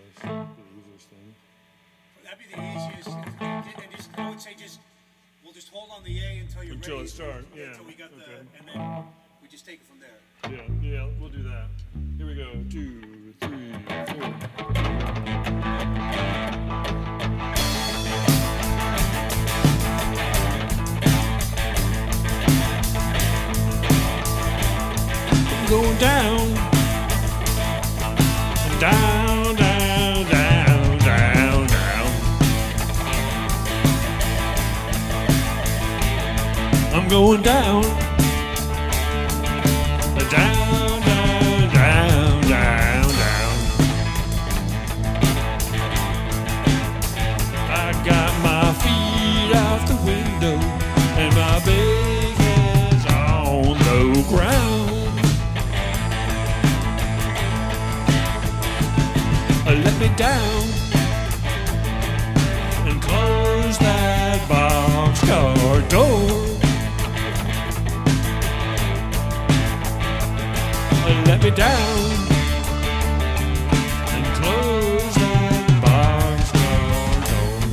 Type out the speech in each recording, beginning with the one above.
the easiest thing. That'd be the easiest. And just, I would say we'll just hold on the A until you're Until ready. it starts, yeah. Until we got Okay. and then we just take it from there. Yeah, we'll do that. Here we go. 2, 3, 4. Going down, down, down, down, down, down. I'm going down, down, down, down, down, down. I got my feet out the window and my big head's on the ground. Let me down and close that boxcar door. Let me down and close that boxcar door.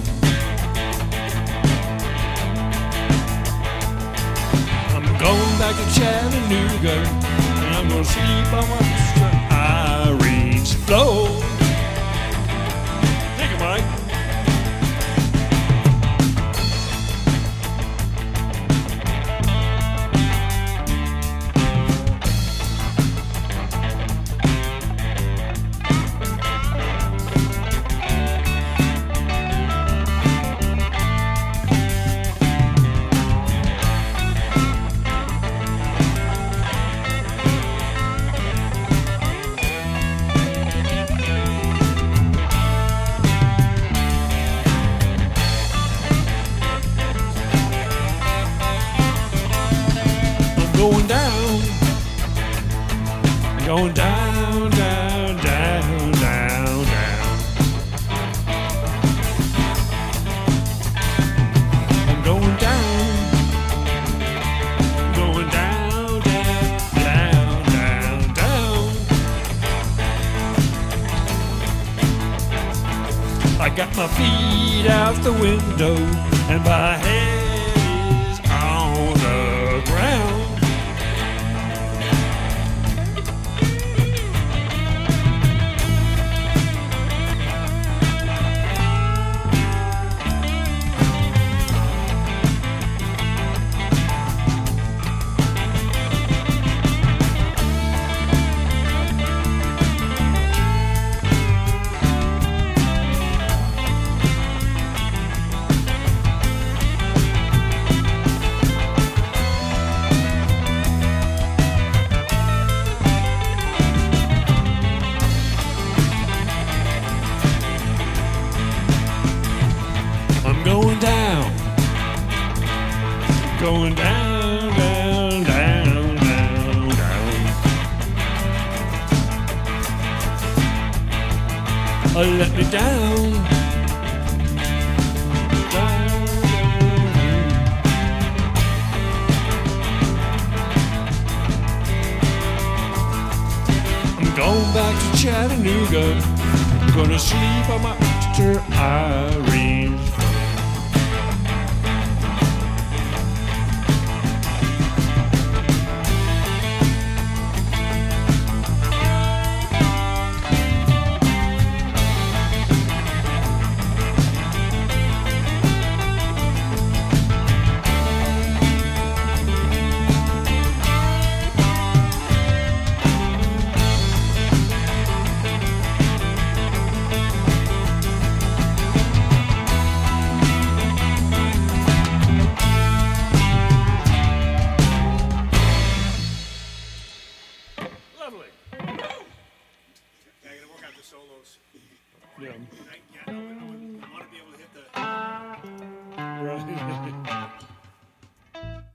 I'm going back to Chattanooga and I'm gonna sleep on my sister Irene's floor. Mike. Going down, going down, down, down, down, down. I'm going down, going down, down, down, down, down. I got my feet out the window and my head is on the ground. Going down, down, down, down, down. Let me down, down, down. I'm going back to Chattanooga. I'm gonna sleep on my sister Irene's floor. Lovely. Yeah, I gotta work out the solos. Yeah. I want to be able to hit the. Right.